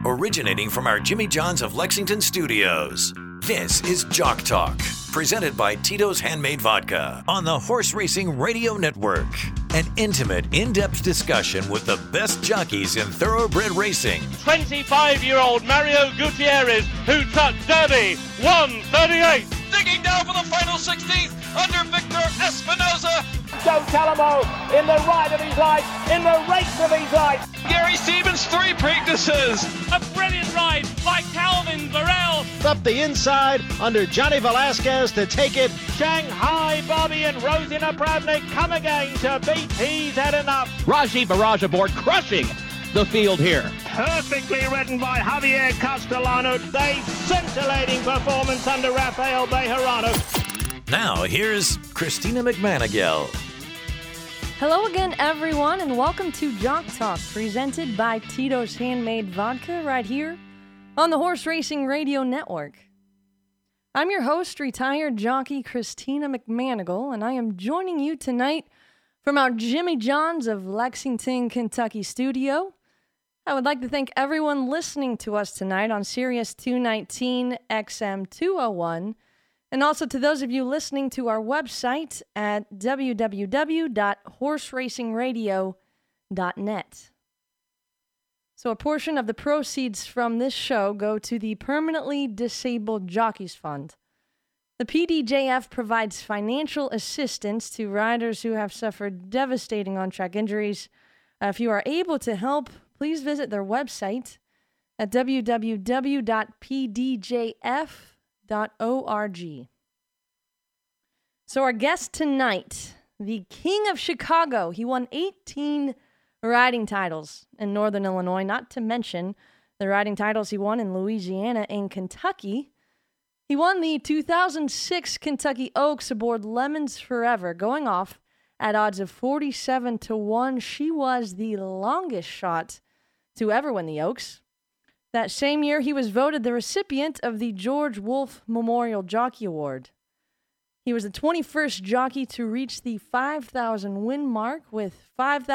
originating from our Jimmy John's of Lexington studios. This is Jock Talk, presented by Tito's Handmade Vodka on the Horse Racing Radio Network. An intimate, in-depth discussion with the best jockeys in thoroughbred racing. 25-year-old Mario Gutierrez, who took Derby 138. Digging down for the final 16th under Victor Espinoza. Joe Talamo in the ride of his life, in the race of his life. Gary Stevens, 3 Preaknesses. A brilliant ride by Calvin Varel. Up the inside under Johnny Velasquez to take it. Shanghai Bobby and Rosina Pravnik come again to beat He's Had Enough. Raji Barrage aboard, crushing the field here. Perfectly ridden by Javier Castellano. A scintillating performance under Rafael Bejarano. Now, here's Christina McManigal. Hello again, everyone, and welcome to Jock Talk, presented by Tito's Handmade Vodka, right here on the Horse Racing Radio Network. I'm your host, retired jockey Christina McManigal, and I am joining you tonight from our Jimmy John's of Lexington, Kentucky studio. I would like to thank everyone listening to us tonight on Sirius 219 XM 201, and also to those of you listening to our website at www.horseracingradio.net. So a portion of the proceeds from this show go to the Permanently Disabled Jockeys Fund. The PDJF provides financial assistance to riders who have suffered devastating on-track injuries. If you are able to help, please visit their website at www.pdjf.org. So our guest tonight, the King of Chicago. He won 18 riding titles in Northern Illinois, not to mention the riding titles he won in Louisiana and Kentucky. He won the 2006 Kentucky Oaks aboard Lemons Forever, going off at odds of 47-1. She was the longest shot to ever win the Oaks. That same year, he was voted the recipient of the George Wolfe Memorial Jockey Award. He was the 21st jockey to reach the 5,000 win mark with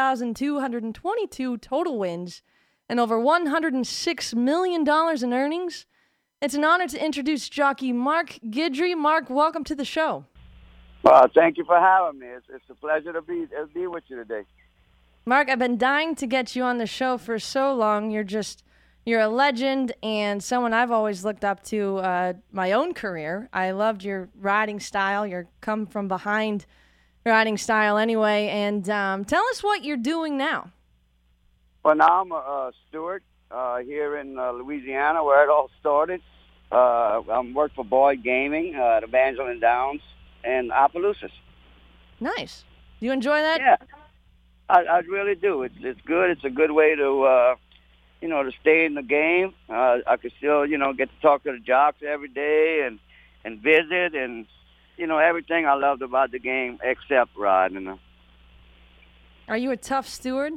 5,222 total wins and over $106 million in earnings. It's an honor to introduce jockey Mark Guidry. Mark, welcome to the show. Well, thank you for having me. It's a pleasure to be with you today. Mark, I've been dying to get you on the show for so long. You're a legend and someone I've always looked up to my own career. I loved your riding style, your come-from-behind riding style anyway. And tell us what you're doing now. Well, now I'm a steward here in Louisiana, where it all started. I'm work for Boyd Gaming, the Evangeline Downs, and Opelousas. Nice. Do you enjoy that? Yeah, I really do. It's good. It's a good way to to stay in the game. I could still, get to talk to the jocks every day and visit and, everything I loved about the game except riding. Are you a tough steward?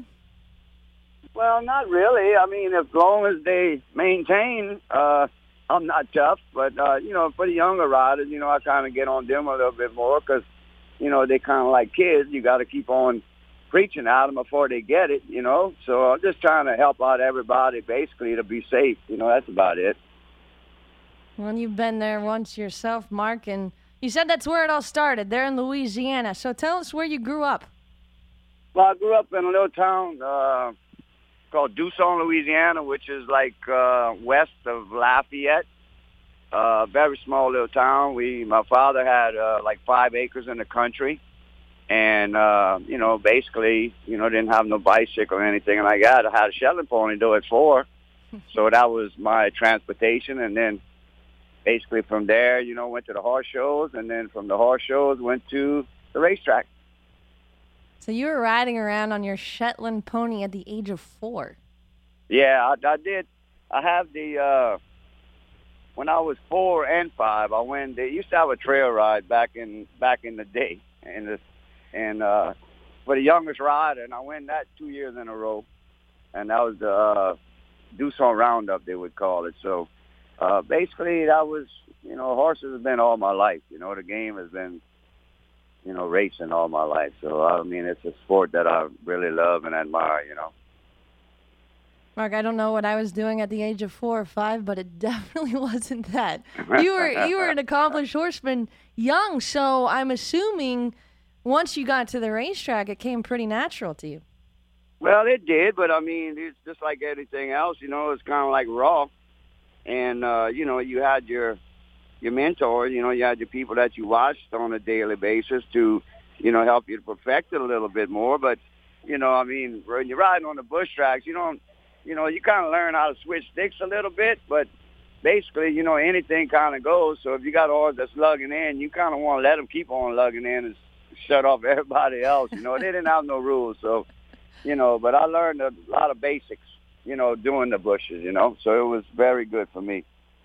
Well, not really. I mean, as long as they maintain, I'm not tough. But, for the younger riders, I kind of get on them a little bit more because, they kind of like kids. You got to keep on preaching at them before they get it, So I'm just trying to help out everybody, basically, to be safe. That's about it. Well, you've been there once yourself, Mark, and you said that's where it all started, there in Louisiana. So tell us where you grew up. Well, I grew up in a little town called Dusson, Louisiana, which is like west of Lafayette. Very small little town. My father had like 5 acres in the country. And, basically, didn't have no bicycle or anything like that. I had a Shetland pony to do it for. So that was my transportation. And then basically from there, went to the horse shows. And then from the horse shows, went to the racetrack. So you were riding around on your Shetland pony at the age of 4. Yeah, I did. I have when I was 4 and 5, they used to have a trail ride back in the day. And for the youngest rider, and I won that 2 years in a row. And that was the Dusson Roundup, they would call it. So basically that was, horses have been all my life. The game has been, racing all my life. So, I mean, it's a sport that I really love and admire, Mark, I don't know what I was doing at the age of 4 or 5, but it definitely wasn't that. You were an accomplished horseman young, so I'm assuming once you got to the racetrack, it came pretty natural to you. Well, it did, but I mean, it's just like anything else. It's kind of like raw. And you had your mentor. You had your people that you watched on a daily basis to help you to perfect it a little bit more. But I mean, when you're riding on the bush tracks, you kind of learn how to switch sticks a little bit, but basically, anything kind of goes. So if you got a horse that's lugging in, you kind of want to let them keep on lugging in and shut off everybody else. They didn't have no rules. So, but I learned a lot of basics, doing the bushes, so it was very good for me.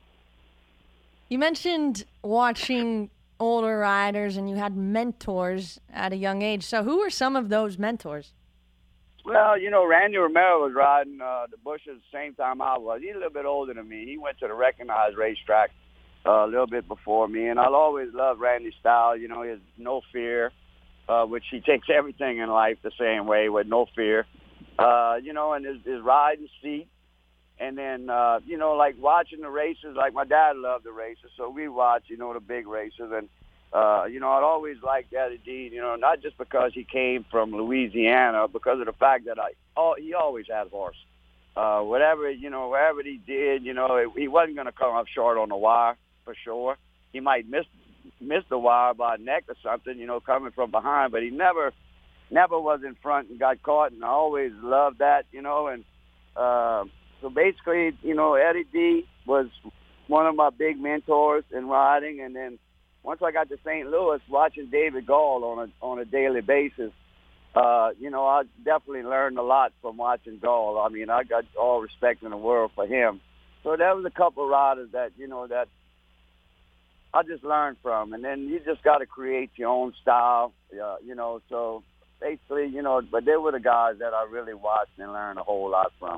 You mentioned watching older riders and you had mentors at a young age. So who were some of those mentors? Well, Randy Romero was riding the bushes the same time I was. He's a little bit older than me. He went to the recognized racetrack a little bit before me, and I'll always love Randy's style. His no fear, which he takes everything in life the same way with no fear. And his riding seat. And then, like watching the races, like my dad loved the races, so we watch, the big races. And, I'd always liked Eddie Dean, not just because he came from Louisiana, because of the fact that he always had horse. Wherever he did, he wasn't going to come up short on the wire for sure. He might miss the wire by a neck or something, coming from behind, but he never was in front and got caught, and I always loved that, and so basically, Eddie D was one of my big mentors in riding, and then once I got to St. Louis, watching David Gall on a daily basis, I definitely learned a lot from watching Gall. I mean, I got all respect in the world for him. So there was a couple of riders that that I just learned from, and then you just got to create your own style, So basically, but they were the guys that I really watched and learned a whole lot from.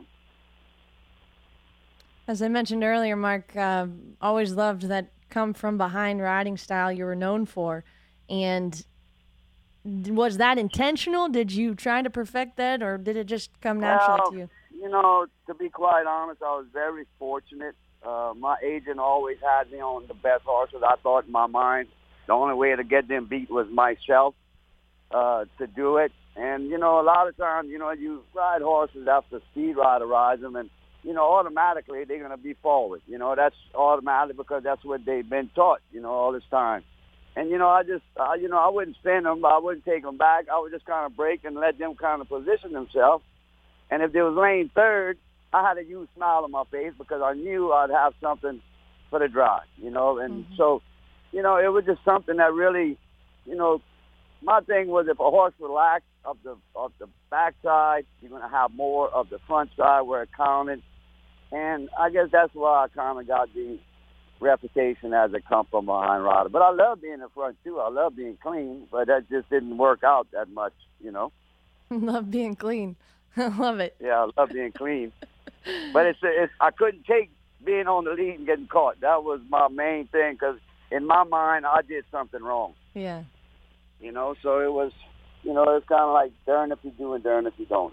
As I mentioned earlier, Mark, always loved that come-from-behind riding style you were known for. And was that intentional? Did you try to perfect that, or did it just come natural to you? To be quite honest, I was very fortunate. My agent always had me on the best horses. I thought in my mind the only way to get them beat was myself to do it. And, a lot of times, you ride horses after speed rider rides them, and automatically they're going to be forward. That's automatic because that's what they've been taught, all this time. And, I wouldn't spin them. I wouldn't take them back. I would just kind of break and let them kind of position themselves. And if they was laying third, I had a huge smile on my face because I knew I'd have something for the drive, And so, it was just something that really, my thing was if a horse relaxed of the backside, you're going to have more of the front side where it counted. And I guess that's why I kind of got the reputation as a come-from-behind rider. But I love being in front, too. I love being clean, but that just didn't work out that much, Love being clean. I love it. Yeah, I love being clean. But it's I couldn't take being on the lead and getting caught. That was my main thing because in my mind, I did something wrong. Yeah. So it was, it's kind of like darn if you do and darn if you don't,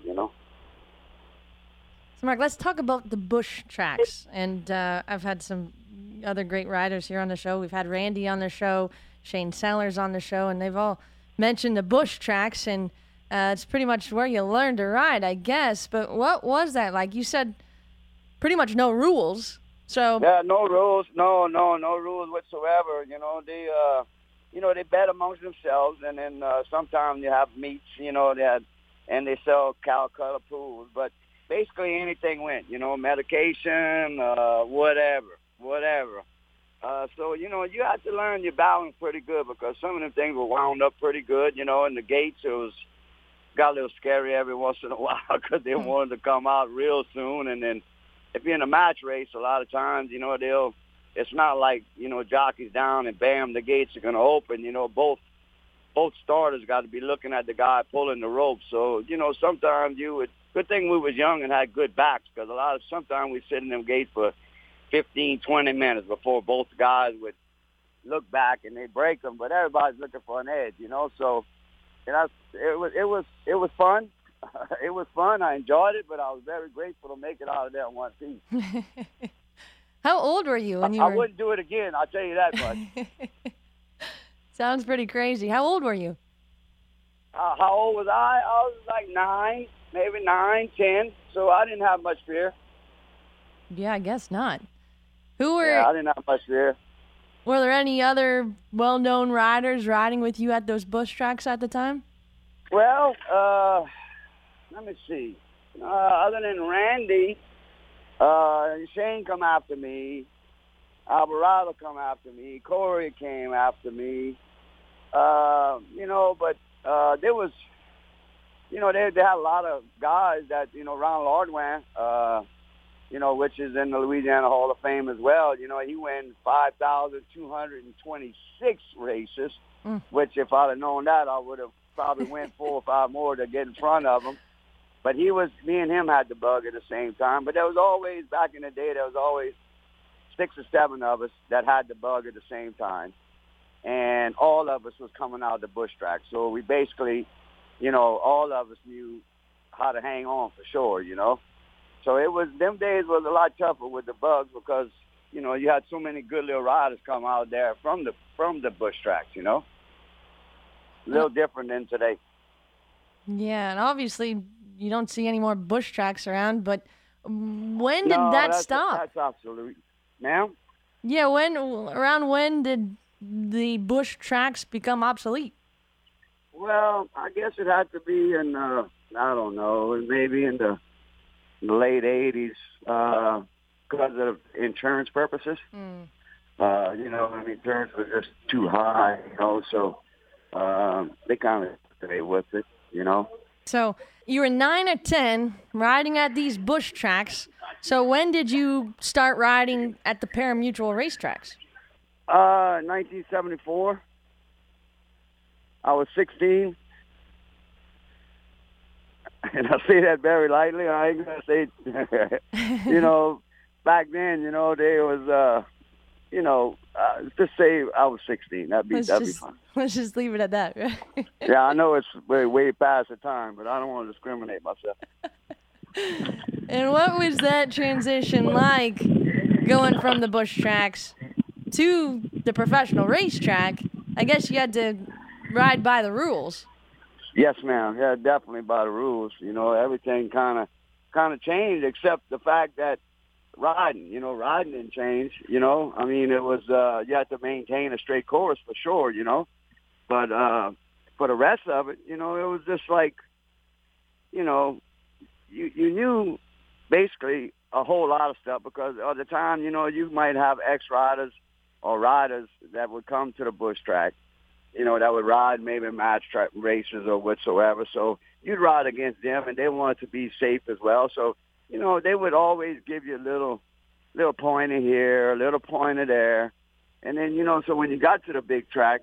So, Mark, let's talk about the bush tracks. And I've had some other great riders here on the show. We've had Randy on the show, Shane Sellers on the show, and they've all mentioned the bush tracks. And it's pretty much where you learn to ride, I guess. But what was that like? You said pretty much no rules. So yeah, no rules, no rules whatsoever. They bet amongst themselves, and then sometimes you have meets. And they sell Calcutta pools, but basically anything went. Medication, whatever. So you have to learn your balance pretty good because some of them things were wound up pretty good. In the gates it got a little scary every once in a while because they wanted to come out real soon, and then. If you're in a match race, a lot of times, it's not like, jockey's down and bam, the gates are going to open. Both starters got to be looking at the guy pulling the rope. So, sometimes good thing we was young and had good backs because sometimes we sit in them gates for 15, 20 minutes before both guys would look back and they break them. But everybody's looking for an edge, So, it was fun. it was fun. I enjoyed it, but I was very grateful to make it out of there in one piece. How old were you when you I were... wouldn't do it again, I'll tell you that much. Sounds pretty crazy. How old were you? How old was I? I was like 9, maybe 9, 10, so I didn't have much fear. Yeah, I guess not. Who were... Yeah, I didn't have much fear. Were there any other well-known riders riding with you at those bush tracks at the time? Well, let me see. Other than Randy, Shane come after me. Alvarado come after me. Corey came after me. But there was, they had a lot of guys that, Ron Lordwan, which is in the Louisiana Hall of Fame as well. He won 5,226 races, which if I'd have known that, I would have probably went 4 or 5 more to get in front of him. But me and him had the bug at the same time. But there was always, back in the day, there was always 6 or 7 of us that had the bug at the same time. And all of us was coming out of the bush track. So we basically, all of us knew how to hang on for sure, So them days was a lot tougher with the bugs because, you had so many good little riders come out there from the bush tracks, A little different than today. Yeah, and obviously you don't see any more bush tracks around, but when did that stop? That's absolute. Now? Yeah, around when did the bush tracks become obsolete? Well, I guess it had to be in, I don't know, maybe in the late 80s because of insurance purposes. Insurance was just too high, so they kind of stayed with it, So you were 9 or 10 riding at these bush tracks. So when did you start riding at the pari-mutuel racetracks? 1974. I was 16. And I say that very lightly. I ain't going to say, back then, they was, just say I was 16. That'd be fun. Let's just leave it at that. Yeah, I know it's way past the time, but I don't want to discriminate myself. And what was that transition like, going from the bush tracks to the professional racetrack? I guess you had to ride by the rules. Yes, ma'am. Yeah, definitely by the rules. Everything kind of changed except the fact that riding didn't change. It was you had to maintain a straight course for sure. But for the rest of it, it was just like, you knew basically a whole lot of stuff because at the time, you might have ex-riders or riders that would come to the bush track, that would ride maybe match track races or whatsoever. So you'd ride against them, and they wanted to be safe as well. So, they would always give you a little pointer here, a little pointer there. And then, so when you got to the big track,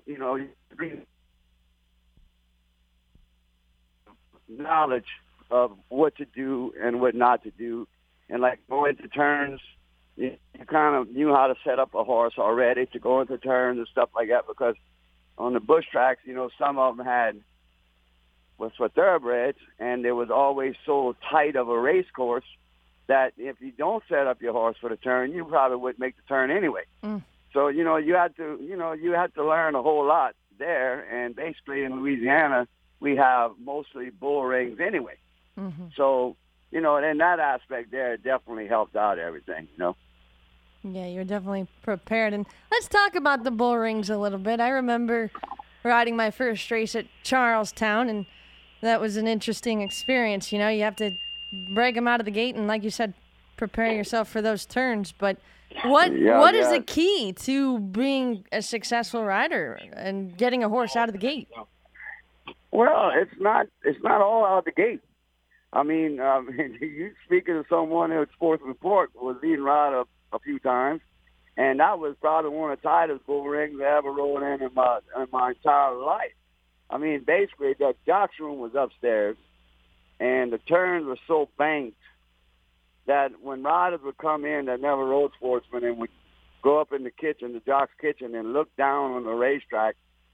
knowledge of what to do and what not to do. And like going to turns, you kind of knew how to set up a horse already to go into turns and stuff like that because on the bush tracks, some of them was for thoroughbreds, and there was always so tight of a race course that if you don't set up your horse for the turn, you probably wouldn't make the turn anyway. So, you had to learn a whole lot there. And basically in Louisiana, we have mostly bull rings anyway. Mm-hmm. So, in that aspect there, it definitely helped out everything, Yeah, you're definitely prepared. And let's talk about the bull rings a little bit. I remember riding my first race at Charlestown, and that was an interesting experience. You have to break them out of the gate and, like you said, prepare yourself for those turns. But what is the key to being a successful rider and getting a horse out of the gate? Well, it's not all out of the gate. I mean, you speaking to someone at Sports Report was leading ride a few times, and that was probably one of the tightest bull rings I ever rode in my entire life. I mean, basically, the jocks room was upstairs, and the turns were so banked that when riders would come in that never rode sportsmen and would go up in the kitchen, the jock's kitchen, and look down on the racetrack,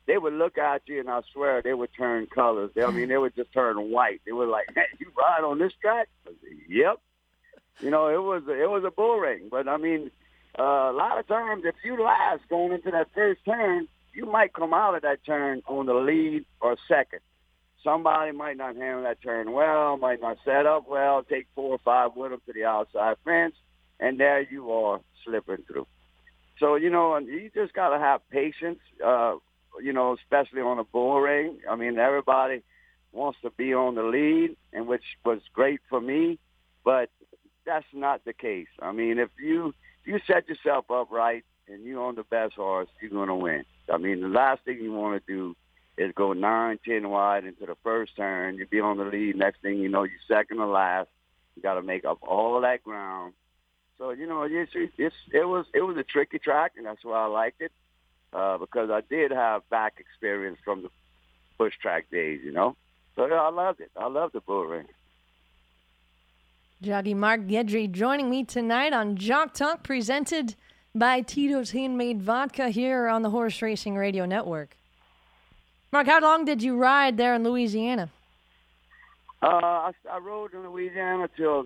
they would look at you, and I swear they would turn colors. They would just turn white. They were like, "Hey, you ride on this track?" I said, "Yep." You know, it was a bull ring. But, I mean, a lot of times if you last going into that first turn, you might come out of that turn on the lead or second. Somebody might not handle that turn well, might not set up well, take 4 or 5 with them to the outside fence, and there you are slipping through. So, you know, you just got to have patience, you know, especially on a bull ring. I mean, everybody wants to be on the lead, and which was great for me, but that's not the case. I mean, if you set yourself up right and you're on the best horse, you're going to win. I mean, the last thing you want to do is go 9, 10 wide into the first turn. You be on the lead. Next thing you know, you're second to last. You got to make up all that ground. So, you know, it was a tricky track, and that's why I liked it, because I did have back experience from the bush track days, you know. So, yeah, I loved it. I loved the bull ring. Jockey Mark Guidry joining me tonight on Jock Talk, presented by Tito's Handmade Vodka here on the Horse Racing Radio Network. Mark, how long did you ride there in Louisiana? I rode in Louisiana till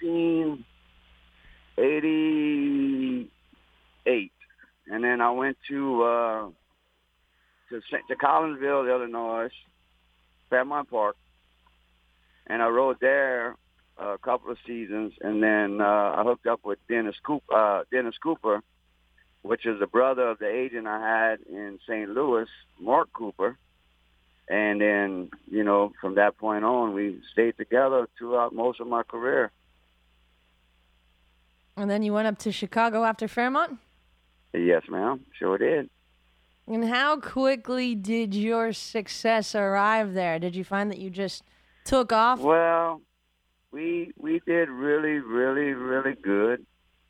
1988, and then I went to Collinsville, Illinois, Fairmont Park, and I rode there a couple of seasons, and then I hooked up with Dennis Cooper, which is the brother of the agent I had in St. Louis, Mark Cooper. And then, you know, from that point on, we stayed together throughout most of my career. And then you went up to Chicago after Fairmont? Yes, ma'am. Sure did. And how quickly did your success arrive there? Did you find that you just took off? Well, we did really, really, really good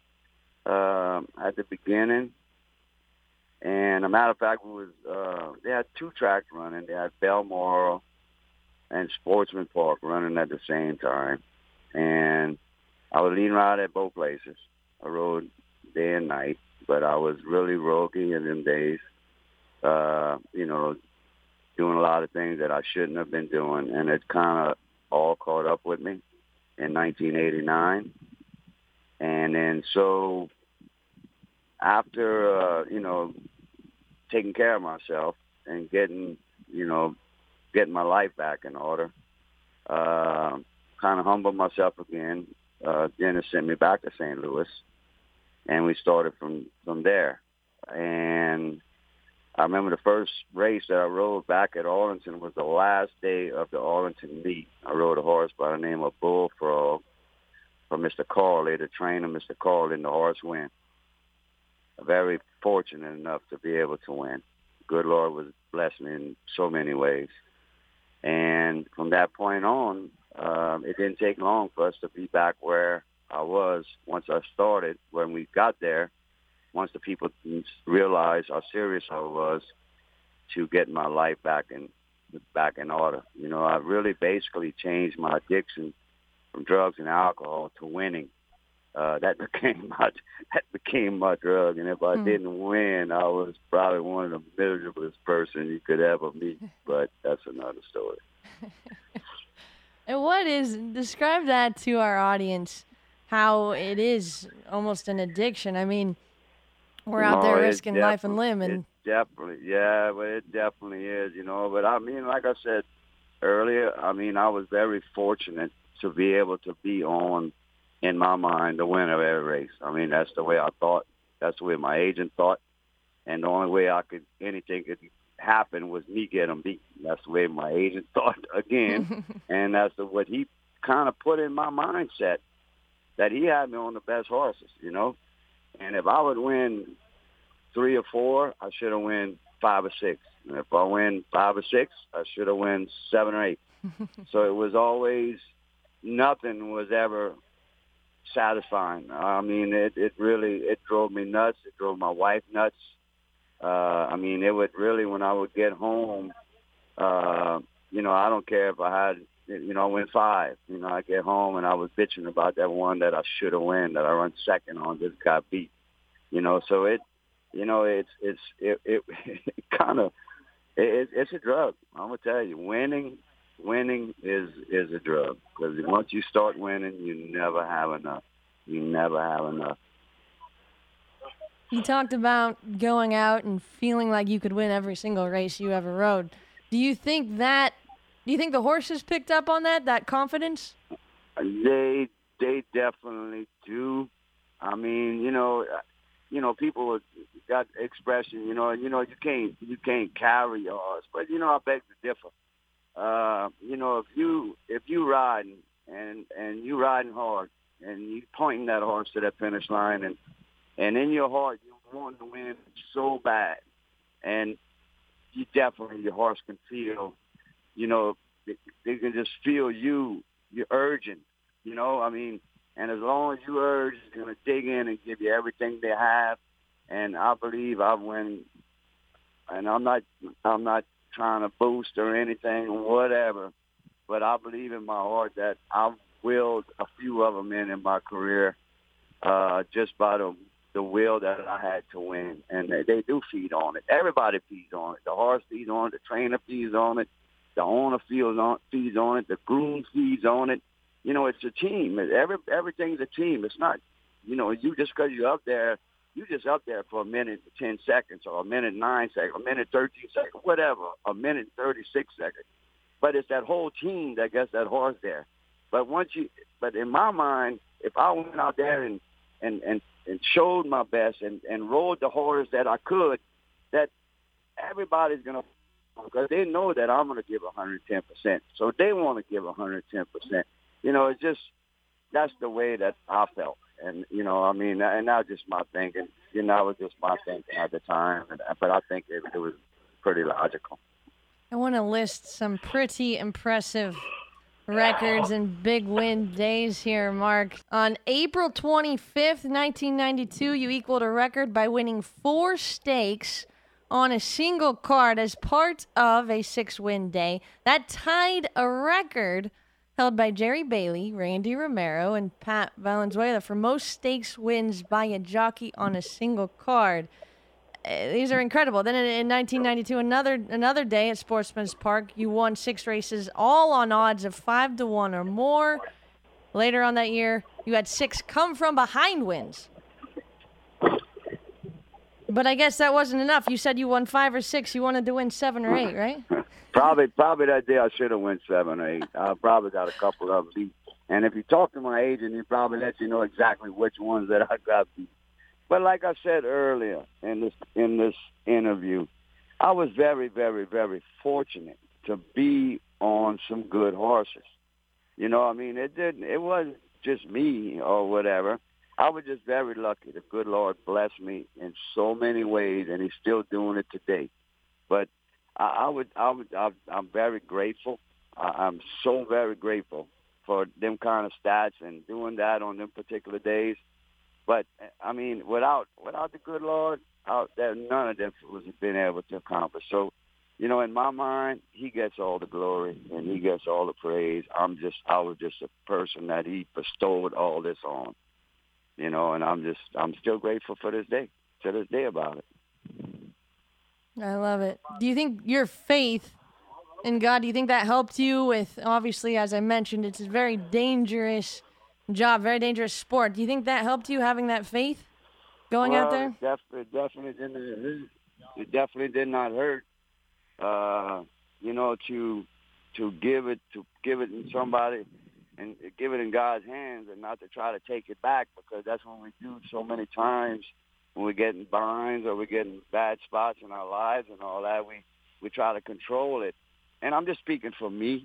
at the beginning. And a matter of fact, they had 2 tracks running. They had Balmoral and Sportsman Park running at the same time. And I was leading ride at both places. I rode day and night, but I was really roguey in them days, you know, doing a lot of things that I shouldn't have been doing. And it kind of all caught up with me in 1989. And then so after, you know, taking care of myself and getting my life back in order, kind of humbled myself again. Dennis sent me back to St. Louis, and we started from there. And I remember the first race that I rode back at Arlington was the last day of the Arlington meet. I rode a horse by the name of Bullfrog for Mr. Carley, the trainer, Mr. Carley, and the horse win. Very fortunate enough to be able to win. Good Lord was blessed me in so many ways. And from that point on, it didn't take long for us to be back where I was once I started. When we got there, once the people realized how serious I was to get my life back in order. You know, I really basically changed my addiction from drugs and alcohol to winning. That became my drug, and if I didn't win, I was probably one of the miserablest person you could ever meet. But that's another story. And describe that to our audience, how it is almost an addiction. I mean, we're out there risking life and limb, and it definitely is, you know. But I mean, like I said earlier, I mean, I was very fortunate to be able to be on, in my mind, the winner of every race. I mean, that's the way I thought. That's the way my agent thought. And the only way anything could happen was me getting beat. That's the way my agent thought again. And that's what he kind of put in my mindset, that he had me on the best horses, you know. And if I would win 3 or 4, I should have won 5 or 6. And if I win 5 or 6, I should have won 7 or 8. So it was always, nothing was ever satisfying. I mean, it drove me nuts. It drove my wife nuts. I mean, it would really, when I would get home, you know, I don't care if I had, you know, I win 5. You know, I get home and I was bitching about that one that I should have won, that I run second on, just got beat. You know, so it kind of, It's a drug. I'm gonna tell you, winning is a drug, because once you start winning, you never have enough. You never have enough. You talked about going out and feeling like you could win every single race you ever rode. Do you think the horses picked up on that confidence? They definitely do. I mean, people got expression. You can't carry your horse, but I beg to differ. If you riding and you riding hard and you pointing that horse to that finish line, and in your heart you want to win so bad, and your horse can feel, they can just feel you're urging, and as long as you urge, they're going to dig in and give you everything they have. And I believe I win, and I'm not trying to boast or anything, whatever, but I believe in my heart that I've willed a few of them in my career, just by the will that I had to win. And they do feed on it. Everybody feeds on it. The horse feeds on it. The trainer feeds on it. The owner feeds on it. The groom feeds on it. It's a team. Everything's a team. It's not, you just because you're up there, you just up there for a minute and 10 seconds, or a minute and 9 seconds, a minute 13 seconds, whatever, a minute and 36 seconds. But it's that whole team that gets that horse there. But in my mind, if I went out there and showed my best and rode the horse that I could, that everybody's going to, because they know that I'm going to give 110%. So they want to give 110%. It's just, that's the way that I felt. And, and that was just my thinking. That was just my thinking at the time. But I think it was pretty logical. I want to list some pretty impressive records and big win days here, Mark. On April 25th, 1992, you equaled a record by winning 4 stakes on a single card as part of a 6-win day. That tied a record held by Jerry Bailey, Randy Romero, and Pat Valenzuela for most stakes wins by a jockey on a single card. These are incredible. Then in 1992, another day at Sportsman's Park, you won 6 races, all on odds of 5-1 or more. Later on that year, you had 6 come-from-behind wins. But I guess that wasn't enough. You said you won 5 or 6. You wanted to win 7 or 8, right? Probably that day I should have won 7 or 8. I probably got a couple of them beat. And if you talk to my agent, he probably let you know exactly which ones that I got beat. But like I said earlier in this interview, I was very, very, very fortunate to be on some good horses. It wasn't just me or whatever. I was just very lucky. The good Lord blessed me in so many ways, and He's still doing it today. But I'm very grateful. I'm so very grateful for them kind of stats and doing that on them particular days. But without the good Lord, none of them was been able to accomplish. So, in my mind, He gets all the glory and He gets all the praise. I was just a person that He bestowed all this on. And I'm still grateful to this day about it. I love it. Do you think your faith in God, do you think that helped you with, obviously, as I mentioned, it's a very dangerous job, very dangerous sport. Do you think that helped you, having that faith going out there? It definitely didn't hurt. It definitely did not hurt. To give it in somebody and give it in God's hands, and not to try to take it back, because that's when we do so many times when we get in binds or we get in bad spots in our lives and all that. We try to control it. And I'm just speaking for me.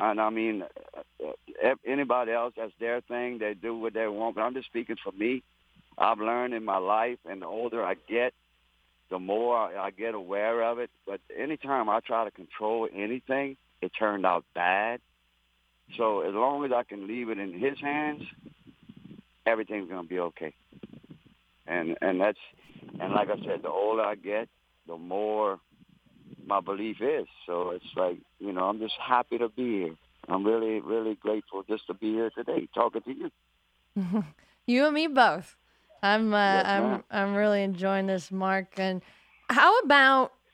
Anybody else, that's their thing. They do what they want. But I'm just speaking for me. I've learned in my life, and the older I get, the more I get aware of it. But anytime I try to control anything, it turned out bad. So as long as I can leave it in His hands, everything's going to be okay. And like I said, the older I get, the more my belief is. So it's like, I'm just happy to be here. I'm really, really grateful just to be here today, talking to you. You and me both. I'm really enjoying this, Mark. And how about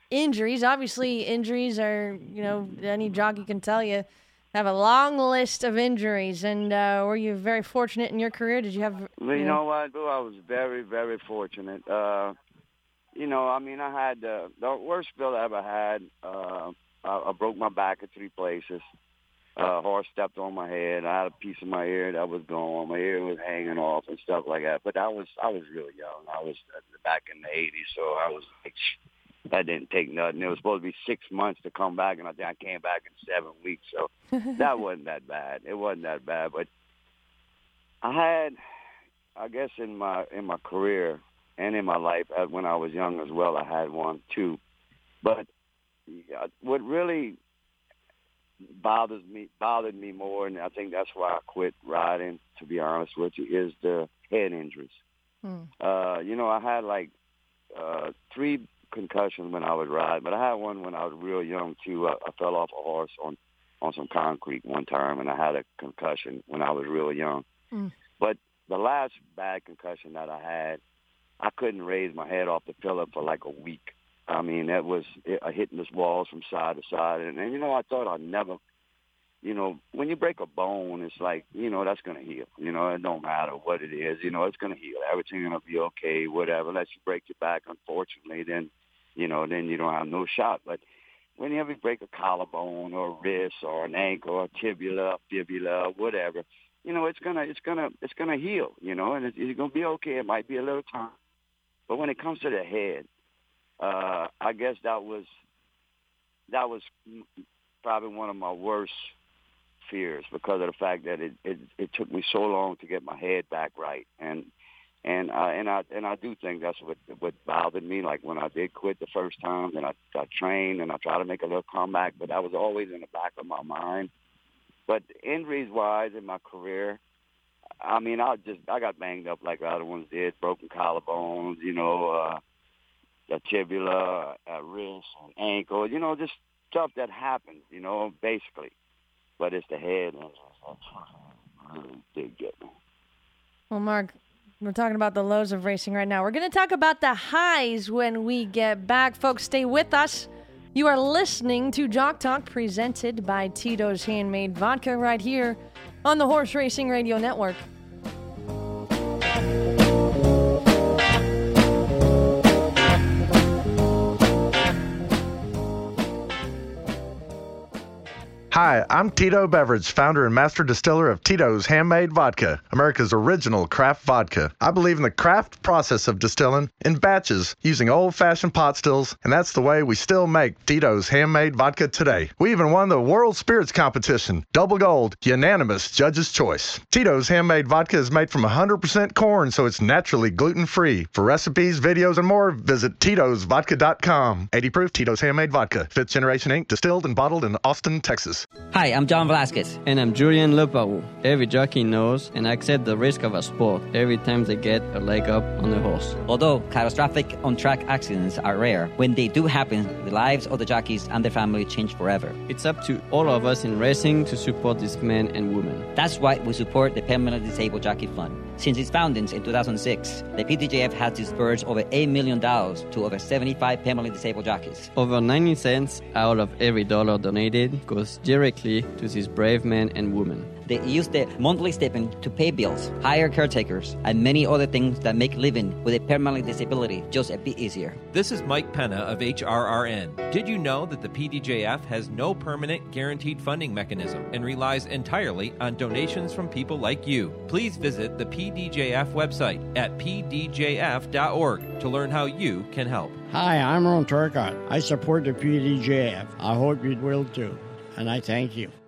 injuries. Obviously, injuries are, any jockey can tell you, have a long list of injuries. And were you very fortunate in your career? Did you have... You know what, Boo? I was very, very fortunate. I had the worst spill I ever had. I broke my back in 3 places. A horse stepped on my head. I had a piece of my ear that was gone. My ear was hanging off and stuff like that. But I was really young. I was back in the 80s, so I was like, that didn't take nothing. It was supposed to be 6 months to come back, and I think I came back in 7 weeks. So that wasn't that bad. It wasn't that bad. But I had, I guess, in my career and in my life, when I was young as well, I had one too. But what really bothered me more, and I think that's why I quit riding, to be honest with you, is the head injuries. I had like 3 concussions when I would ride, but I had one when I was real young too. I fell off a horse on some concrete one time, and I had a concussion when I was real young. But the last bad concussion that I had, I couldn't raise my head off the pillow for like a week. I mean, that was hitting this walls from side to side. And I thought I'd never, when you break a bone, it's like, that's going to heal. It don't matter what it is. It's going to heal. Everything's going to be okay, whatever. Unless you break your back, unfortunately, then you don't have no shot. But whenever you break a collarbone or a wrist or an ankle or fibula, whatever, it's gonna heal, and it's going to be okay. It might be a little time. But when it comes to the head, I guess that was probably one of my worst fears because of the fact that it took me so long to get my head back right, and I do think that's what bothered me. Like when I did quit the first time, and I trained and I tried to make a little comeback, but that was always in the back of my mind. But injuries wise in my career, I mean, I got banged up like the other ones did, broken collarbones, a tibula, a wrist, an ankle, just stuff that happens, basically. But it's the head that really did get me. Well, Mark, we're talking about the lows of racing right now. We're going to talk about the highs when we get back. Folks, stay with us. You are listening to Jock Talk, presented by Tito's Handmade Vodka, right here on the Horse Racing Radio Network. Hi, I'm Tito Beverage, founder and master distiller of Tito's Handmade Vodka, America's original craft vodka. I believe in the craft process of distilling in batches using old-fashioned pot stills, and that's the way we still make Tito's Handmade Vodka today. We even won the World Spirits Competition, double gold, unanimous judge's choice. Tito's Handmade Vodka is made from 100% corn, so it's naturally gluten-free. For recipes, videos, and more, visit Tito'sVodka.com. 80 proof Tito's Handmade Vodka, 5th Generation Inc., distilled and bottled in Austin, Texas. Hi, I'm John Velasquez. And I'm Julian Lepau. Every jockey knows and accepts the risk of a sport every time they get a leg up on the horse. Although catastrophic on-track accidents are rare, when they do happen, the lives of the jockeys and their family change forever. It's up to all of us in racing to support these men and women. That's why we support the Permanently Disabled Jockey Fund. Since its founding in 2006, the PDJF has disbursed over $8 million to over 75 permanently disabled jockeys. Over 90 cents out of every dollar donated goes directly to these brave men and women. They use their monthly stipend to pay bills, hire caretakers, and many other things that make living with a permanent disability just a bit easier. This is Mike Penna of HRRN. Did you know that the PDJF has no permanent guaranteed funding mechanism and relies entirely on donations from people like you? Please visit the PDJF website at pdjf.org to learn how you can help. Hi, I'm Ron Turcotte. I support the PDJF. I hope you will too, and I thank you.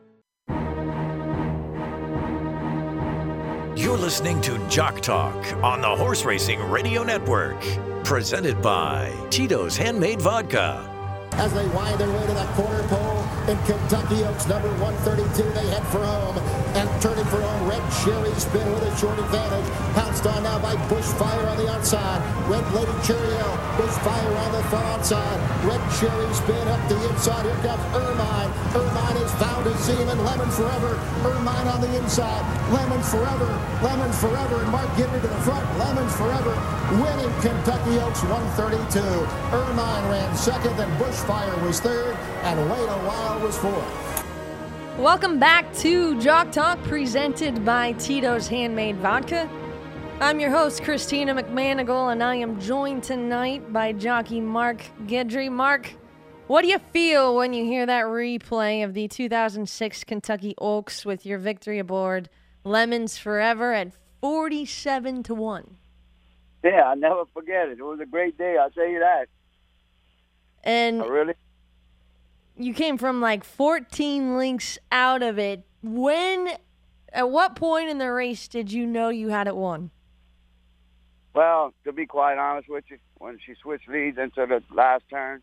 You're listening to Jock Talk on the Horse Racing Radio Network, presented by Tito's Handmade Vodka. As they wind their way to that corner pole in Kentucky Oaks, number 132, they head for home. and turning for home. Red Cherry spin with a short advantage. Pounced on now by Bushfire on the outside. Red Lady Cheerio. Bushfire on the far outside. Red Cherry spin up the inside. Here comes Ermine. Ermine has found his seam and Lemon Forever. Ermine on the inside. Lemon Forever. Lemon Forever. And Mark Gidry to the front. Lemons Forever winning Kentucky Oaks 132. Ermine ran second and Bushfire was third and Wait a While was fourth. Welcome back to Jock Talk, presented by Tito's Handmade Vodka. I'm your host, Christina McManigal, and I am joined tonight by jockey Mark Gidry. Mark, what do you feel when you hear that replay of the 2006 Kentucky Oaks with your victory aboard Lemons Forever at 47-1? Yeah, I'll never forget it. It was a great day, I'll tell you that. And really? You came from like 14 links out of it. At what point in the race did you know you had it won? Well, to be quite honest with you, when she switched leads into the last turn,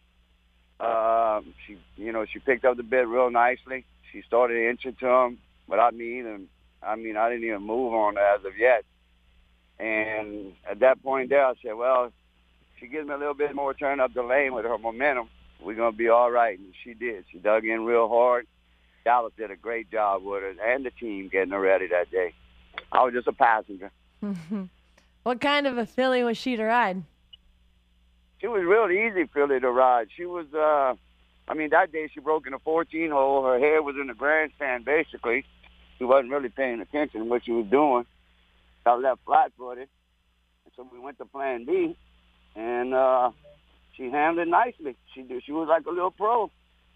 she picked up the bit real nicely. She started inching to him without me even. I didn't even move on her as of yet. And at that point there, I said, well, if she gives me a little bit more turn up the lane with her momentum, we're going to be all right. And she did. She dug in real hard. Dallas did a great job with her and the team getting her ready that day. I was just a passenger. What kind of a filly was she to ride? She was real easy filly to ride. She was, that day she broke in a 14-hole. Her hair was in the grandstand, basically. She wasn't really paying attention to what she was doing. Got left flat-footed. So we went to plan B, and she handled it nicely. She was like a little pro.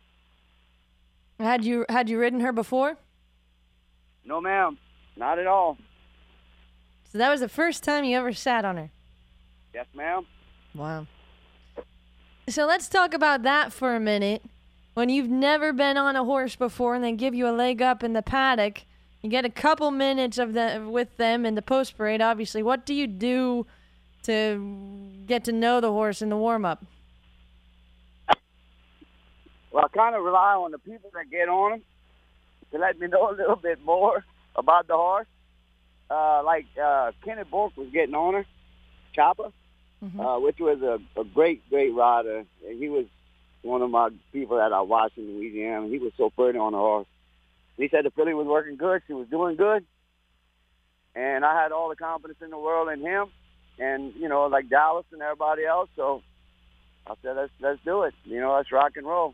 Had you ridden her before? No, ma'am. Not at all. So that was the first time you ever sat on her? Yes, ma'am. Wow. So let's talk about that for a minute. When you've never been on a horse before and they give you a leg up in the paddock, you get a couple minutes with them in the post parade, obviously. What do you do to get to know the horse in the warm-up? Well, I kind of rely on the people that get on him to let me know a little bit more about the horse. Kenneth Bork was getting on her, Chopper, which was a great, great rider. And he was one of my people that I watched in Louisiana. He was so pretty on the horse. He said the filly was working good. She was doing good. And I had all the confidence in the world in him and, like Dallas and everybody else. So I said, let's do it. Let's rock and roll.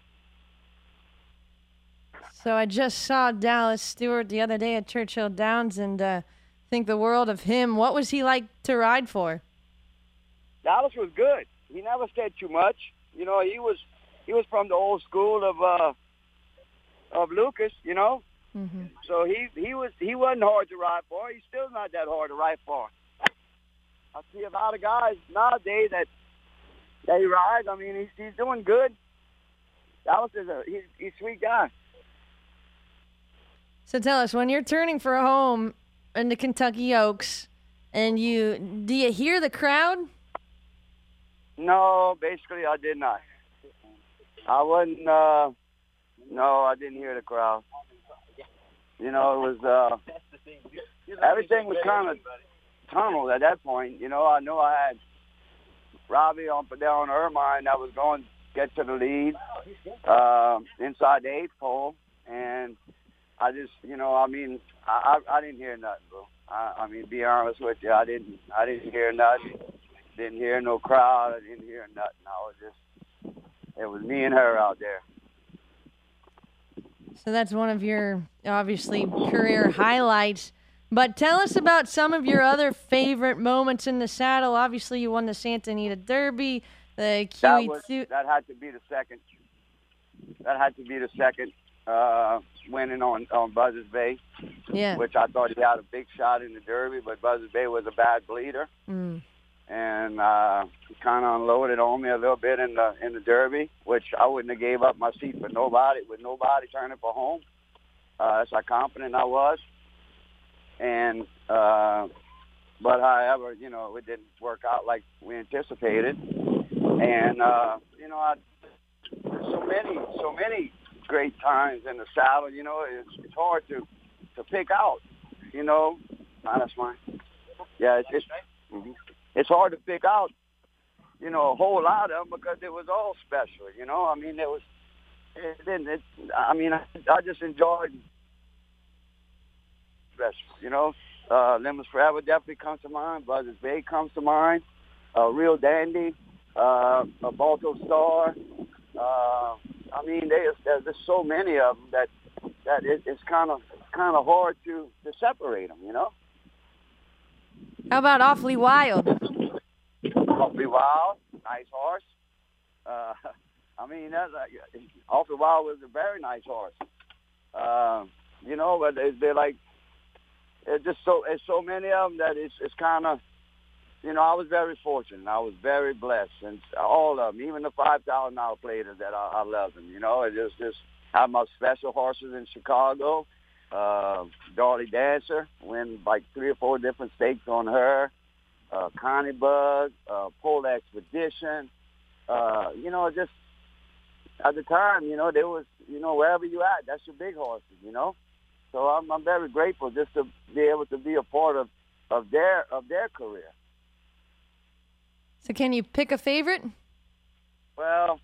So I just saw Dallas Stewart the other day at Churchill Downs and think the world of him. What was he like to ride for? Dallas was good. He never said too much. He was from the old school of Lucas, Mm-hmm. So he wasn't hard to ride for. He's still not that hard to ride for. I see a lot of guys nowadays that he rides. He's doing good. Dallas is he's a sweet guy. So tell us, when you're turning for a home in the Kentucky Oaks, and do you hear the crowd? No, basically I did not. I wasn't. No, I didn't hear the crowd. It was everything was kind of tunneled at that point. I know I had Robbie on Ermine that was going to get to the lead inside the 8th pole, and I just, I didn't hear nothing, bro. Be honest with you, I didn't hear nothing. Didn't hear no crowd. I didn't hear nothing. It was me and her out there. So that's one of your, obviously, career highlights. But tell us about some of your other favorite moments in the saddle. Obviously, you won the Santa Anita Derby, the QE2. That had to be the second. Winning on Buzzards Bay, which I thought he had a big shot in the Derby, but Buzzards Bay was a bad bleeder, and he kind of unloaded on me a little bit in the Derby, which I wouldn't have gave up my seat for nobody, with nobody turning for home. That's how confident I was, and but however, it didn't work out like we anticipated, and so many great times in the saddle. It's hard to pick out. You know, that's mine. Yeah, it's hard to pick out. You know, a whole lot of them because it was all special. You know, I mean, I just enjoyed special. You know, Lemons Forever definitely comes to mind. Buzzards Bay comes to mind. Real Dandy, a Balto Star. I mean, there's so many of them that it's kind of hard to separate them. You know. How about Awfully Wild? Awfully Wild, nice horse. I mean, Awfully Wild was a very nice horse. You know, but they're like, it's so many of them that it's kind of, you know, I was very fortunate. I was very blessed, and all of them, even the $5,000 platers that I love them. You know, it just have my special horses in Chicago. Darley Dancer, win like 3 or 4 different stakes on her. Connie Bug, Pole Expedition. You know, just at the time, you know, there was, you know, wherever you at, that's your big horses, you know. So I'm very grateful just to be able to be a part of their career. So can you pick a favorite? Well,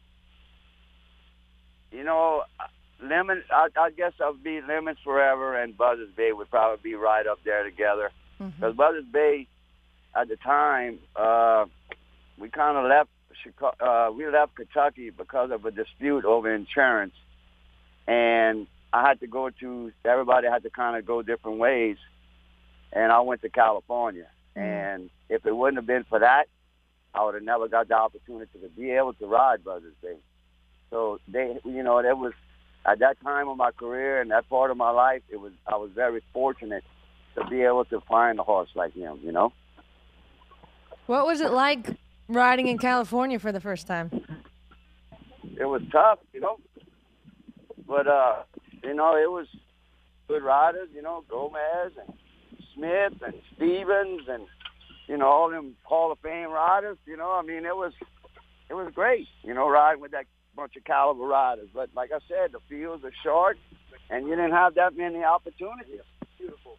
you know, I guess I'll be Lemons Forever and Buzzards Bay would probably be right up there together. Because Buzzards Bay, at the time, we kind of left we left Kentucky because of a dispute over insurance, and I had to go everybody had to kind of go different ways, and I went to California. And if it wouldn't have been for that, I would have never got the opportunity to be able to ride Buzzards Bay. So you know, that was at that time of my career and that part of my life. I was very fortunate to be able to find a horse like him. You know. What was it like riding in California for the first time? It was tough, you know. But, you know, it was good riders, you know, Gomez and Smith and Stevens and, you know, all them Hall of Fame riders, you know. I mean, it was great, you know, riding with that bunch of caliber riders. But like I said, the fields are short, and you didn't have that many opportunities. Beautiful.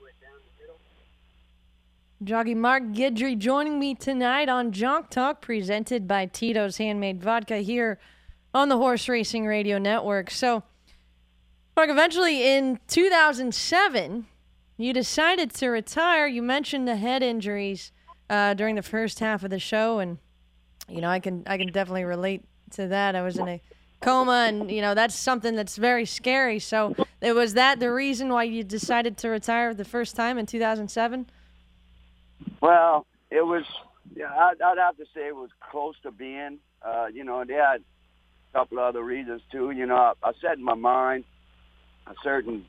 Jockey Mark Guidry joining me tonight on Jock Talk, presented by Tito's Handmade Vodka here on the Horse Racing Radio Network. So, Mark, eventually in 2007, you decided to retire. You mentioned the head injuries during the first half of the show, and you know I can definitely relate to that. I was in a coma, and you know that's something that's very scary. So, was that the reason why you decided to retire the first time in 2007? Well, it was, yeah, I'd have to say it was close to being. You know, they had a couple of other reasons, too. You know, I set in my mind a certain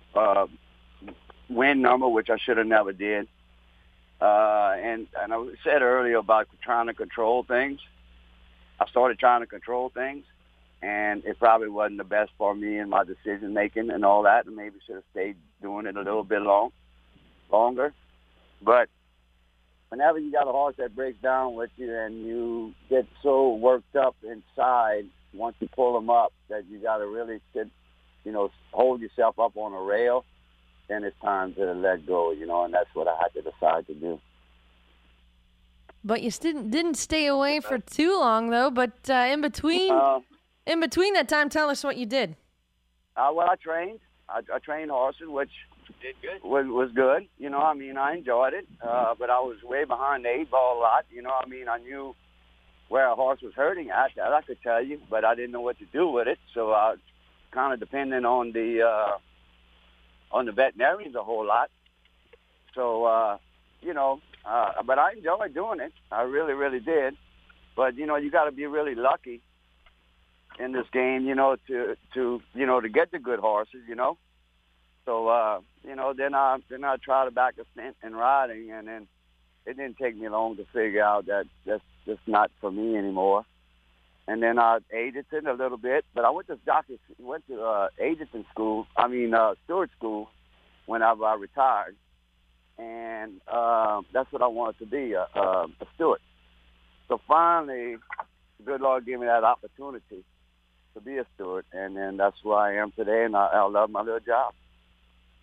win number, which I should have never did. And I said earlier about trying to control things. I started trying to control things, and it probably wasn't the best for me in my decision-making and all that, and maybe should have stayed doing it a little bit longer. But whenever you got a horse that breaks down with you and you get so worked up inside once you pull them up that you got to really sit, you know, hold yourself up on a rail, then it's time to let go, you know, and that's what I had to decide to do. But you didn't stay away for too long, though. But in between that time, tell us what you did. Well, I trained. I trained horses, which did good. Was good. You know, I mean, I enjoyed it, but I was way behind the 8 ball a lot. You know, I mean, I knew where a horse was hurting at, that I could tell you, but I didn't know what to do with it. So I was kind of dependent on the veterinarians a whole lot. So, you know, but I enjoyed doing it. I really, really did. But, you know, you got to be really lucky in this game, you know, to get the good horses, you know. So, you know, then I tried to back a stint in riding, and then it didn't take me long to figure out that that's just not for me anymore. And then I agented a little bit, but I went to agenting school. Steward school whenever I retired, and that's what I wanted to be, a steward. So finally, the good Lord gave me that opportunity to be a steward, and then that's where I am today, and I love my little job.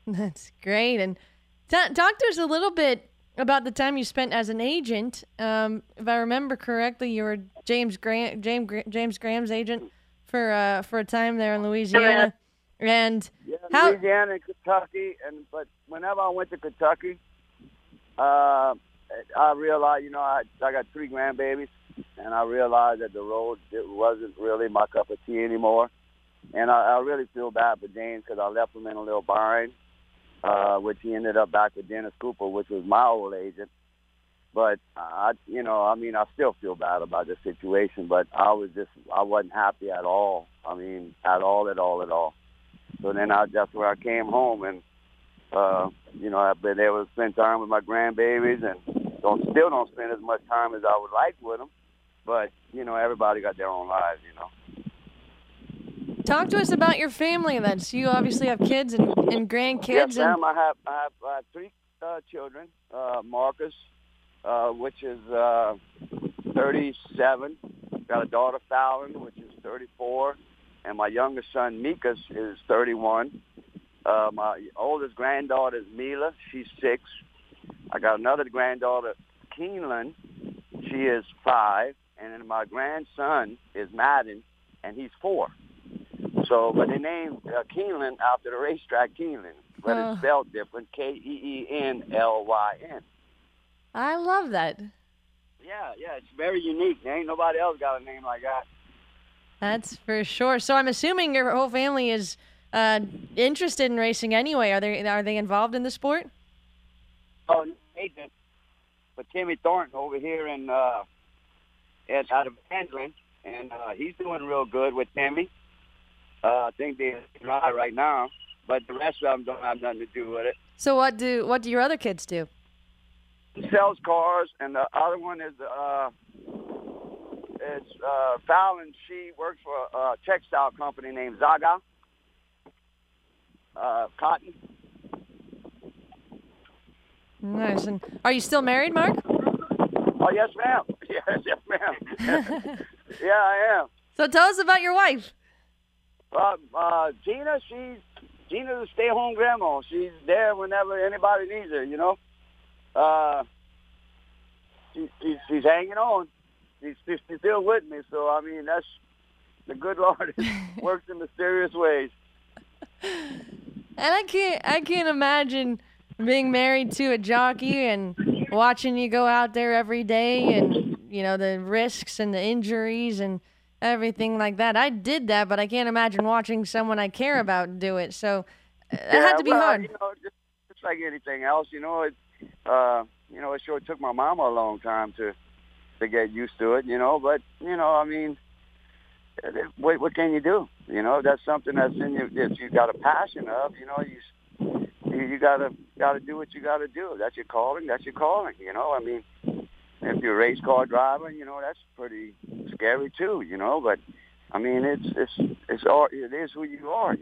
That's great. And talk to us a little bit about the time you spent as an agent. If I remember correctly, you were James Graham's agent for a time there in Louisiana. And Louisiana and Kentucky. But whenever I went to Kentucky, I realized, I got 3 grandbabies, and I realized that the road wasn't really my cup of tea anymore. And I really feel bad for James because I left him in a little bind, which he ended up back with Dennis Cooper, which was my old agent. But, I still feel bad about the situation, but I wasn't happy at all. I mean, at all. So then that's where I came home, and, I've been able to spend time with my grandbabies, and still don't spend as much time as I would like with them. But, everybody got their own lives, Talk to us about your family then. So you obviously have kids and grandkids. Yes, ma'am. I have 3 children. Marcus, which is 37. Got a daughter, Fallon, which is 34. And my youngest son, Mikas, is 31. My oldest granddaughter is Mila. She's 6. I got another granddaughter, Keeneland. She is 5. And then my grandson is Madden, and he's 4. So, but they named Keeneland after the racetrack Keeneland, but it's spelled different, Keenlyn. I love that. Yeah, it's very unique. There ain't nobody else got a name like that. That's for sure. So I'm assuming your whole family is interested in racing anyway. Are they involved in the sport? Oh, agent. But Timmy Thornton over here out of Handling, and he's doing real good with Timmy. I think they're dry right now, but the rest of them don't have nothing to do with it. So what do your other kids do? He sells cars, and the other one is Fallon. She works for a textile company named Zaga Cotton. Nice. And are you still married, Mark? Oh, yes, ma'am. Yes, ma'am. Yeah, I am. So tell us about your wife. Gina's a stay-at-home grandma. She's there whenever anybody needs her, She's hanging on. She's still with me. So, I mean, that's the good Lord works in mysterious ways. And I can't imagine being married to a jockey and watching you go out there every day and, the risks and the injuries and everything like that. I did that, but I can't imagine watching someone I care about do it. So it had to be hard. Just like anything else, it sure took my mama a long time to get used to it, But I mean, what can you do? That's something that's in you that you got a passion of. You gotta do what you gotta do. That's your calling. I mean, if you're a race car driver, that's pretty scary too, But I mean, it is who you are,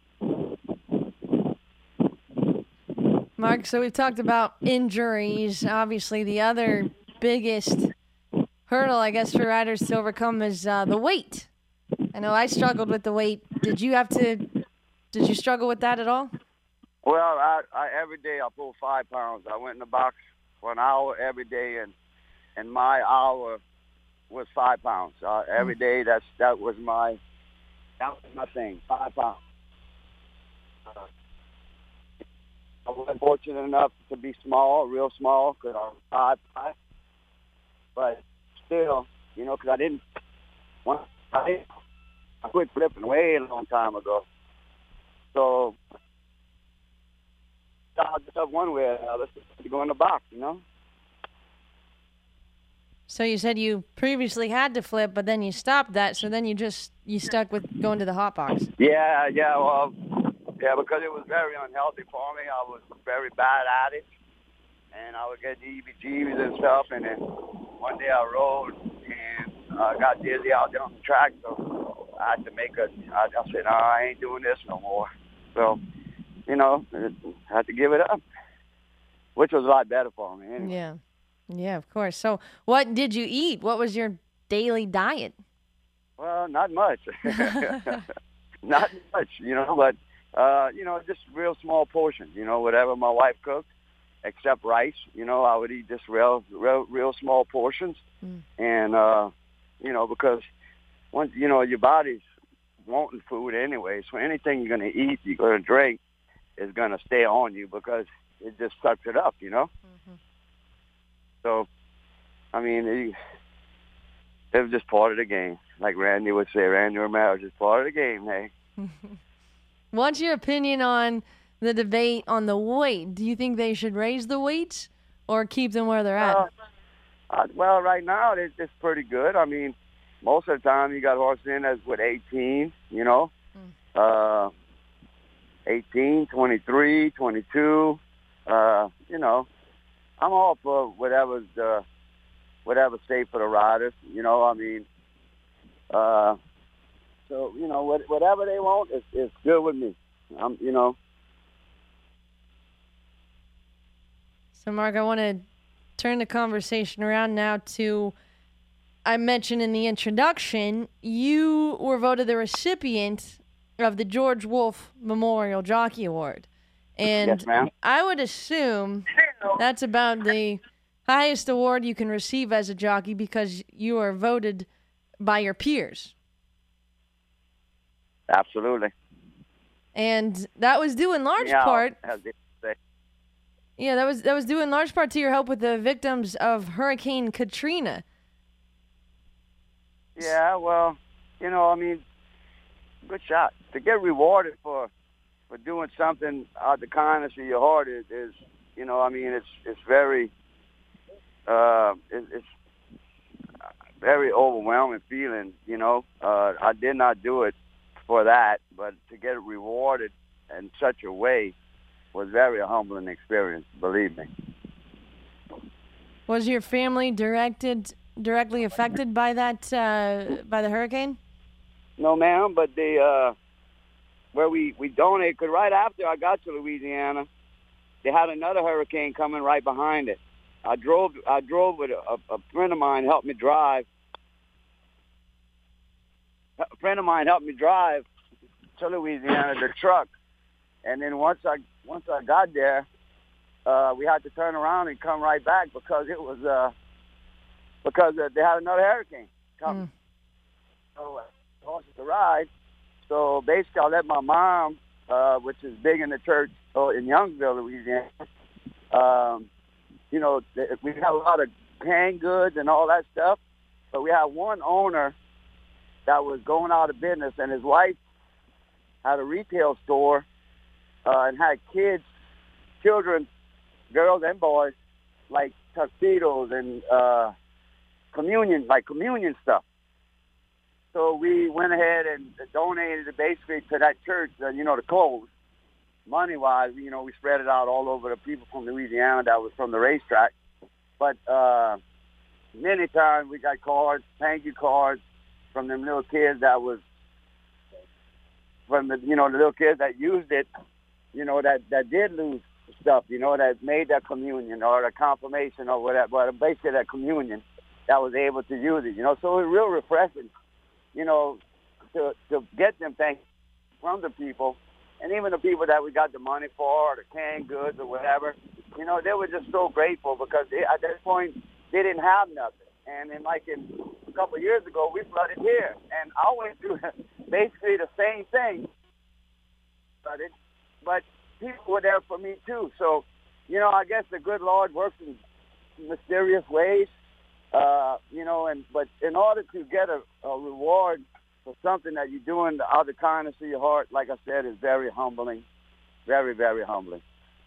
Mark, so we've talked about injuries. Obviously, the other biggest hurdle, I guess, for riders to overcome is the weight. I know I struggled with the weight. Did you struggle with that at all? Well, I every day I pull 5 pounds. I went in the box for an hour every day, and my hour was 5 pounds. Every day that was my thing, 5 pounds. I wasn't fortunate enough to be small, real small, because I was 5'5". But still, because I quit flipping way a long time ago. So I just have one way or another to go in the box, So you said you previously had to flip, but then you stopped that. So then you stuck with going to the hot box. Yeah. Well, because it was very unhealthy for me. I was very bad at it, and I would get the EBGs and stuff. And then one day I rode and I got dizzy out there on the track, so I had to I said, no, I ain't doing this no more. So, I had to give it up, which was a lot better for me anyway. Yeah, of course. So what did you eat? What was your daily diet? Well, not much. Not much, but Just real small portions. Whatever my wife cooked, except rice. I would eat just real small portions. And, because once, your body's wanting food anyway. So anything you're going to eat, you're going to drink is going to stay on you because it just sucks it up, So, I mean, it was just part of the game. Like Randy would say, Randy Romero, just part of the game, hey. What's your opinion on the debate on the weight? Do you think they should raise the weights or keep them where they're at? Well, right now, it's pretty good. I mean, most of the time you got horses in that's with 18, 18, 23, 22. I'm all for whatever's safe for the riders. So, whatever they want is good with me. So, Mark, I want to turn the conversation around now to, I mentioned in the introduction, you were voted the recipient of the George Wolf Memorial Jockey Award. And yes, ma'am. I would assume that's about the highest award you can receive as a jockey because you are voted by your peers. Absolutely. And that was due in large part. Yeah, that was due in large part to your help with the victims of Hurricane Katrina. Yeah, well, good shot. To get rewarded for doing something out of the kindness of your heart is it's very it's very overwhelming feeling. I did not do it for that, but to get rewarded in such a way was very humbling experience, believe me. Was your family directly affected by that, by the hurricane? No, ma'am, but where we donated, because right after I got to Louisiana, they had another hurricane coming right behind it. I drove with a friend of mine helped me drive. A friend of mine helped me drive to Louisiana, the truck. And then once I got there, we had to turn around and come right back because it was because they had another hurricane coming. So horses to ride. So basically, I let my mom, which is big in the church in Youngsville, Louisiana. We have a lot of canned goods and all that stuff, but we have one owner that was going out of business, and his wife had a retail store and had children, girls and boys, like tuxedos and communion stuff. So we went ahead and donated it basically to that church, the clothes. Money-wise, we spread it out all over the people from Louisiana that was from the racetrack. But many times we got cards, thank you cards, from them little kids the little kids that used it, that did lose stuff, that made that communion or the confirmation or whatever, but basically that communion that was able to use it, So it was real refreshing, to get them thanks from the people, and even the people that we got the money for or the canned goods or whatever, they were just so grateful because at that point they didn't have nothing. And then a couple of years ago, we flooded here. And I went through basically the same thing. But people were there for me, too. So, I guess the good Lord works in mysterious ways. But in order to get a reward for something that you're doing out of the kindness of your heart, like I said, is very humbling. Very, very humbling.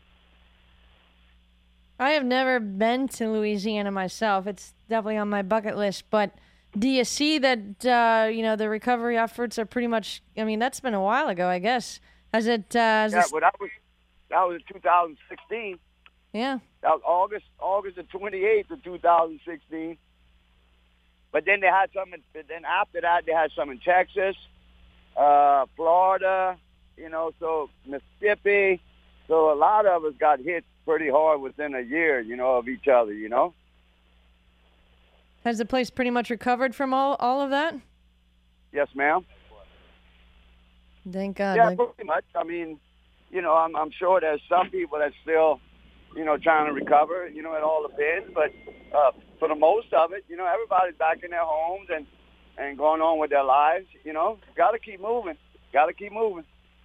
I have never been to Louisiana myself. It's definitely on my bucket list. But do you see that, the recovery efforts are pretty much, that's been a while ago, I guess. Has it? But that was in 2016. Yeah. That was August the 28th of 2016. But then they had some, then after that, they had some in Texas, Florida, so Mississippi. So a lot of us got hit pretty hard within a year, of each other, Has the place pretty much recovered from all of that? Yes, ma'am. Thank God. Yeah, pretty much. I mean, you know, I'm sure there's some people that still, you know, trying to recover. You know, it all depends. But for the most of it, you know, everybody's back in their homes and going on with their lives. You know, got to keep moving. Got to keep moving.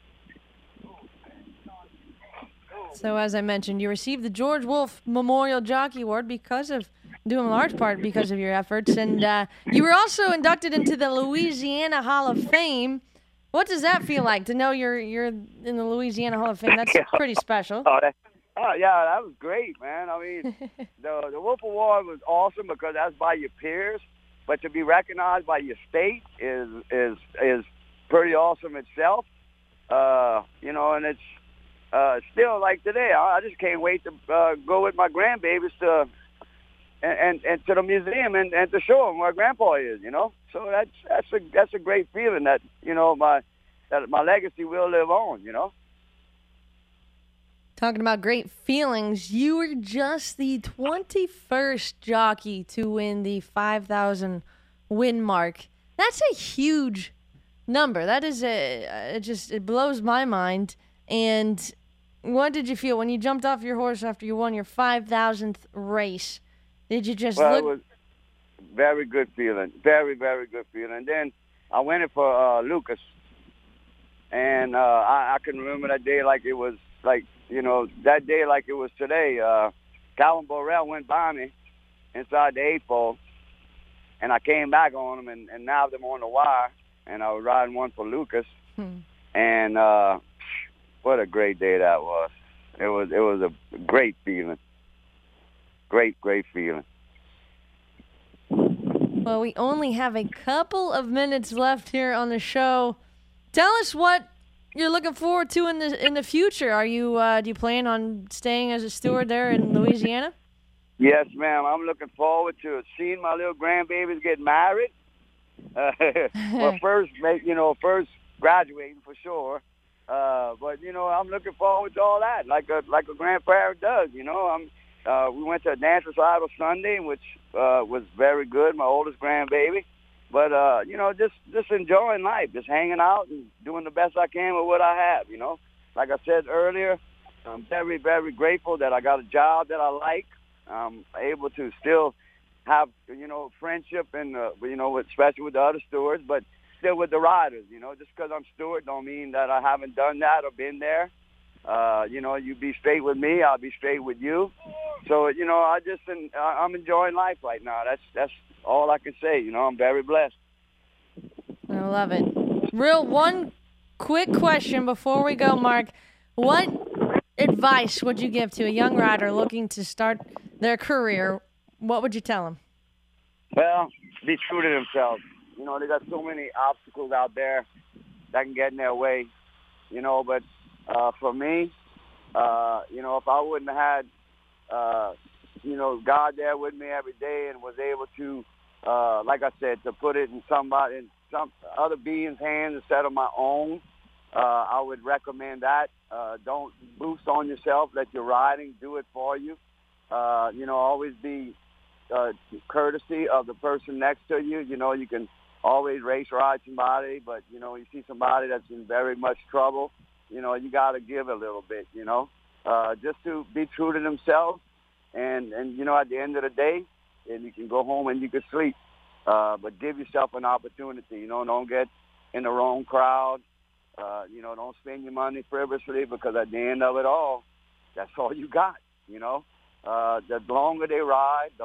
So as I mentioned, you received the George Wolf Memorial Jockey Award due in large part because of your efforts. And you were also inducted into the Louisiana Hall of Fame. What does that feel like to know you're in the Louisiana Hall of Fame? That's pretty special. Yeah, that was great, man. I mean, the Wolf Award was awesome because that's by your peers. But to be recognized by your state is pretty awesome itself. You know, and it's still like today, I just can't wait to go with my grandbabies to the museum and to show them where Grandpa is. You know, so that's a great feeling that, you know, my legacy will live on. You know. Talking about great feelings, you were just the 21st jockey to win the 5,000 win mark. That's a huge number. That is it blows my mind. And what did you feel when you jumped off your horse after you won your 5,000th race? Did you just look? It was very good feeling. Very, very good feeling. And then I went in for Lucas. And I can remember that day like it was like, you know, that day like it was today. Calvin Borrell went by me inside the 8-4, and I came back on him and nabbed him on the wire, and I was riding one for Lucas. And what a great day that was. It was a great feeling. Great feeling. Well, we only have a couple of minutes left here on the show. Tell us what you're looking forward to in the future. Are you do you plan on staying as a steward there in Louisiana? Yes, ma'am. I'm looking forward to seeing my little grandbabies get married. Well, first graduating for sure. But you know, I'm looking forward to all that, like a grandparent does. You know, we went to a dance recital Sunday, which was very good. My oldest grandbaby. But, you know, just enjoying life, just hanging out and doing the best I can with what I have, you know. Like I said earlier, I'm very, very grateful that I got a job that I like. I'm able to still have, you know, friendship and, you know, especially with the other stewards, but still with the riders, you know. Just because I'm steward don't mean that I haven't done that or been there. You know, you be straight with me, I'll be straight with you. So, you know, I'm enjoying life right now. That's all I can say. You know, I'm very blessed. I love it. One quick question before we go, Mark. What advice would you give to a young rider looking to start their career? What would you tell them? Well, be true to themselves. You know, they got so many obstacles out there that can get in their way, you know, but for me, you know, if I wouldn't have had, you know, God there with me every day and was able to, like I said, to put it in some other being's hands instead of my own, I would recommend that. Don't boost on yourself. Let your riding do it for you. You know, always be courtesy of the person next to you. You know, you can always race ride somebody, but, you know, you see somebody that's in very much trouble, you know, you got to give a little bit, you know, just to be true to themselves. And, you know, at the end of the day, and you can go home and you can sleep. But give yourself an opportunity, you know, don't get in the wrong crowd. You know, don't spend your money frivolously because at the end of it all, that's all you got, you know. The longer they ride, a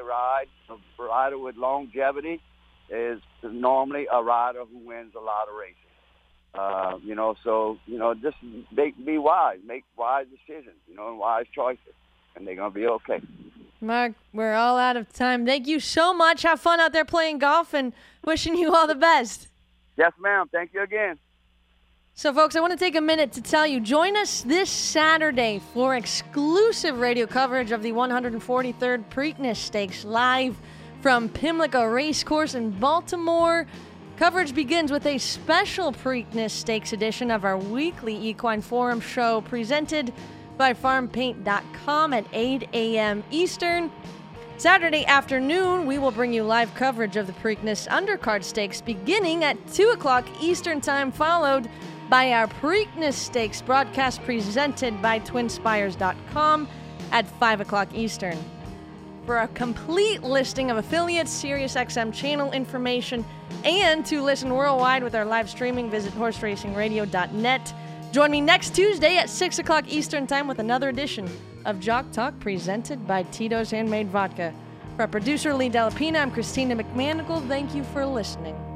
rider with longevity is normally a rider who wins a lot of races. You know, so, you know, just be wise, make wise decisions, you know, and wise choices, and they're going to be okay. Mark, we're all out of time. Thank you so much. Have fun out there playing golf and wishing you all the best. Yes, ma'am. Thank you again. So, folks, I want to take a minute to tell you, join us this Saturday for exclusive radio coverage of the 143rd Preakness Stakes live from Pimlico Racecourse in Baltimore. Coverage begins with a special Preakness Stakes edition of our weekly Equine Forum show presented by FarmPaint.com at 8 a.m. Eastern. Saturday afternoon, we will bring you live coverage of the Preakness Undercard Stakes beginning at 2 o'clock Eastern Time, followed by our Preakness Stakes broadcast presented by TwinSpires.com at 5 o'clock Eastern. For a complete listing of affiliates, SiriusXM channel information, and to listen worldwide with our live streaming, visit horseracingradio.net. Join me next Tuesday at 6 o'clock Eastern Time with another edition of Jock Talk presented by Tito's Handmade Vodka. For our producer, Lee Delapina, I'm Christina McManigal. Thank you for listening.